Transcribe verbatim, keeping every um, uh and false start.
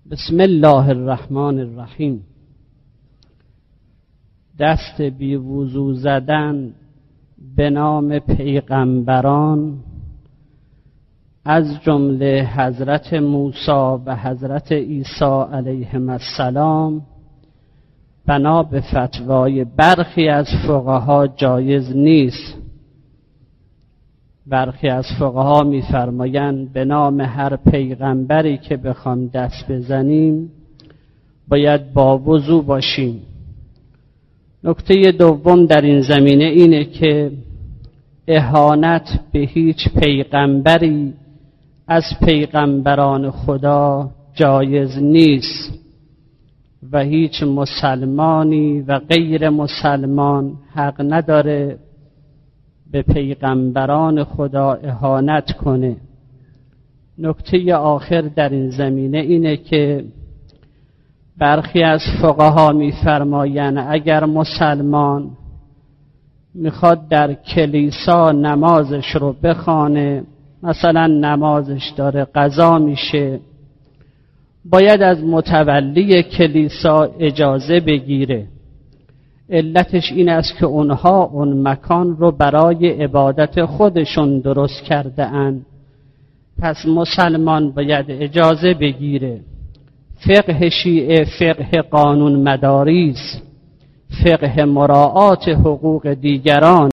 بسم الله الرحمن الرحیم. دست بی وضو زدن به نام پیغمبران از جمله حضرت موسی و حضرت عیسی علیهم السلام بنا به فتوای برخی از فقها جایز نیست. برخی از فقها می‌فرمایند به نام هر پیغمبری که بخوام دست بزنیم باید با وضو باشیم. نکته دوم در این زمینه اینه که اهانت به هیچ پیغمبری از پیغمبران خدا جایز نیست و هیچ مسلمانی و غیر مسلمان حق نداره به پیغمبران خدا اهانت کنه. نکته آخر در این زمینه اینه که برخی از فقها می‌فرمایند اگر مسلمان میخواد در کلیسا نمازش رو بخوانه، مثلا نمازش داره قضا میشه، باید از متولی کلیسا اجازه بگیره. علتش این است که اونها اون مکان رو برای عبادت خودشون درست کرده اند، پس مسلمان باید اجازه بگیره. فقه شیعه فقه قانون مداری است، فقه مراعات حقوق دیگران.